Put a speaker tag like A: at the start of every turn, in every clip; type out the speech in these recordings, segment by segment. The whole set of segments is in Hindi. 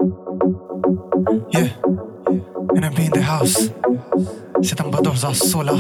A: Yeah, and I'm in the house. सितंबर 2016।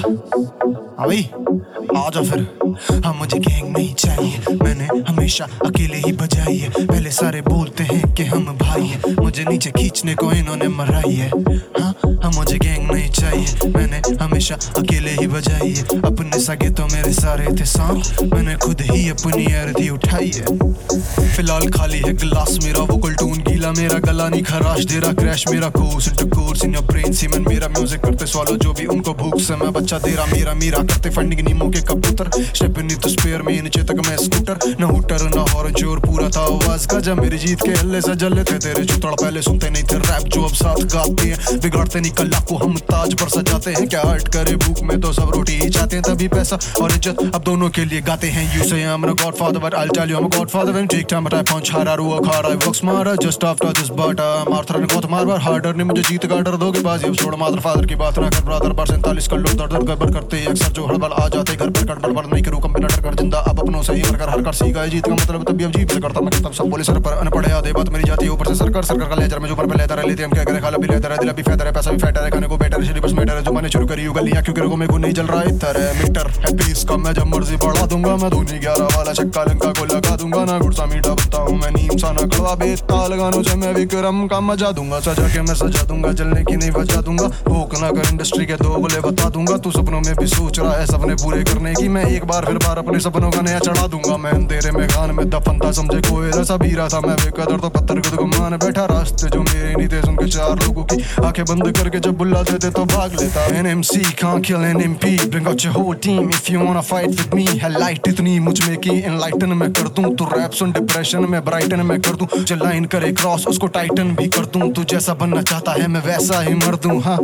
A: हाँ भाई, आ जाओ फिर। हाँ मुझे गैंग नहीं चाहिए, मैंने हमेशा अकेले ही बजाई है। पहले सारे बोलते हैं कि हम भाई हैं, मुझे नीचे खींचने को इन्होंने मराई है। हाँ हाँ मुझे गैंग नहीं चाहिए, मैंने हमेशा अकेले ही बजाई है। अपने सगे तो मेरे सारे थे सांप, मैंने खुद ही अपनी अर्थी उठाई है। फिलहाल खाली है गिलास मेरा, वो टून गीला मेरा गला नहीं खराश दे रहा। क्रैश मेरा course into course in your brain cement मेरा म्यूजिक करते सॉलो जो भी उनको भूख से मैं बच्चा दे रहा। मेरा करते फंडिंग नीमो के कबूतर, स्टेप इन तो स्पेयर में नीचे तक मैं स्कूटर। न हुटर न हॉर्न जोर पूरा था आवाज का, जब मेरी जीत के हल्ले से जले थे तेरे चुतड़। पहले सुनते नहीं थे रैप जो अब साथ गाते हैं, बिगाड़ते नहीं कला को हम ताज पर सजाते हैं। क्या हर्ट करे भूख में तो सब रोटी ही चाहते हैं, तभी पैसा और इज्जत अब दोनों के लिए गाते हैं। You say I'm a godfather but I'll tell you I'm a godfather when take time but I punch hard, I work hard, I work smarter just after this but I'm Arthur ने बहुत मार harder ने मुझे जीत का डर दोगे बाजी। अब छोड़ मादर फादर की बात ना कर ब्रदर पर 47 कर लो दर गड़बड़ करते अक्सर जो हड़बड़ आ जाते घर पर गड़बड़ नहीं करूँ कम बिना डर कर जिंदा अब अपनों से ही कर हर कर सीखा है। जीत का मतलब तभी अब जीप से करता मैं तब सब बोले सर पर अनपढ़ याद है बात मेरी जाती है ऊपर से सरकार का लेजर में जो पर लेता लेते हम क्या करें खाला भी लेता दिला भी फायदा है पैसा भी फैटर है खाने को बेटर है बस मैटर है जो मैंने शुरू करी गलियां क्योंकि रगों में को नहीं जल रहा है इतर है मीटर है पीस का मैं जब मर्जी बढ़ा दूंगा। मैं धोनी 11 वाला छक्का लंका को लगा दूंगा ना गुस्सा मीठा बनता हूँ मैं नीम सा ना कड़वा बेताल गानों से मैं विक्रम का मजा दूंगा। सजा के मैं सजा दूंगा जलने की नहीं बचा दूंगा। भूख ना कर इंडस्ट्री के दो गोले बता दूंगा। तू सपनों में भी सोच रहा है सपने पूरे करने की, मैं एक बार फिर बार अपने सपनों का नया चढ़ा दूंगा। मैं अंधेरे में गान में दफन था समझे कोयला सा बीरा था मैं बेकदर तो पत्थर को मान बैठा। रास्ते जो मेरे नहीं थे सुन के 4 लोगों की आंखें बंद करके जब बुलाते थे तो भाग लेता। NMC can't kill NMP, bring out your whole team if you wanna fight with me। है लाइट इतनी मुझ में कि एनलाइटन मैं कर दूं। तू रैप सुन डिप्रेशन में ब्राइटन मैं कर दूं। जो लाइन करे क्रॉस उसको टाइटन भी कर दूं। तू जैसा बनना चाहता है मैं वैसा ही मर दूं। हाँ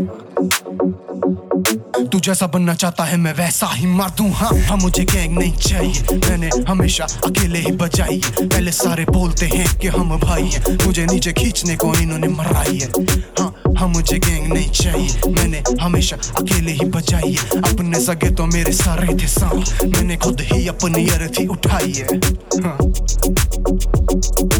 A: तू जैसा बनना चाहता है मैं वैसा ही मार दूं। हाँ मुझे गैंग नहीं चाहिए, मैंने हमेशा अकेले ही बजाई है। पहले सारे बोलते हैं कि हम भाई हैं, मुझे नीचे खींचने को इन्होंने मराई है। हाँ मुझे गैंग नहीं चाहिए, मैंने हमेशा अकेले ही बजाई है। अपने सगे तो मेरे सारे थे सांप, मैंने खुद ही अपनी अर्थी उठाई है। हाँ